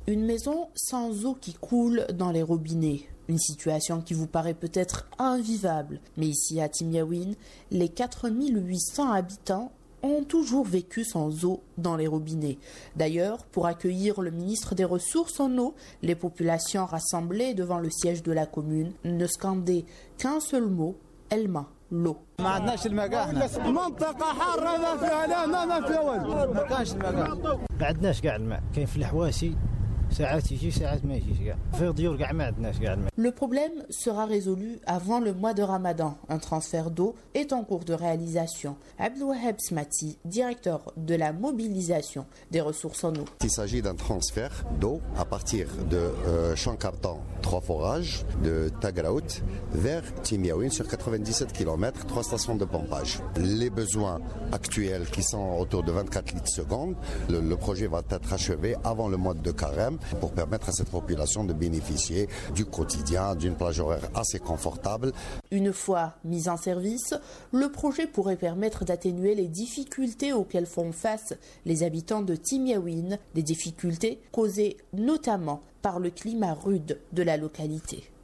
Une maison sans eau qui coule dans les robinets. Une situation qui vous paraît peut-être invivable. Mais ici à Timiaouine, les 4800 habitants ont toujours vécu sans eau dans les robinets. D'ailleurs, pour accueillir le ministre des Ressources en eau, les populations rassemblées devant le siège de la commune ne scandaient qu'un seul mot, Elma, l'eau. Le problème sera résolu avant le mois de Ramadan. Un transfert d'eau est en cours de réalisation. Abdelwahab Smati, directeur de la mobilisation des ressources en eau. Il s'agit d'un transfert d'eau à partir de Chankaptan, 3 forages, de Tagraout vers Timiaouine sur 97 km, 3 stations de pompage. Les besoins actuels qui sont autour de 24 litres secondes, le projet va être achevé avant le mois de carême pour permettre à cette population de bénéficier du quotidien, d'une plage horaire assez confortable. Une fois mis en service, le projet pourrait permettre d'atténuer les difficultés auxquelles font face les habitants de Timiaouine, des difficultés causées notamment par le climat rude de la localité.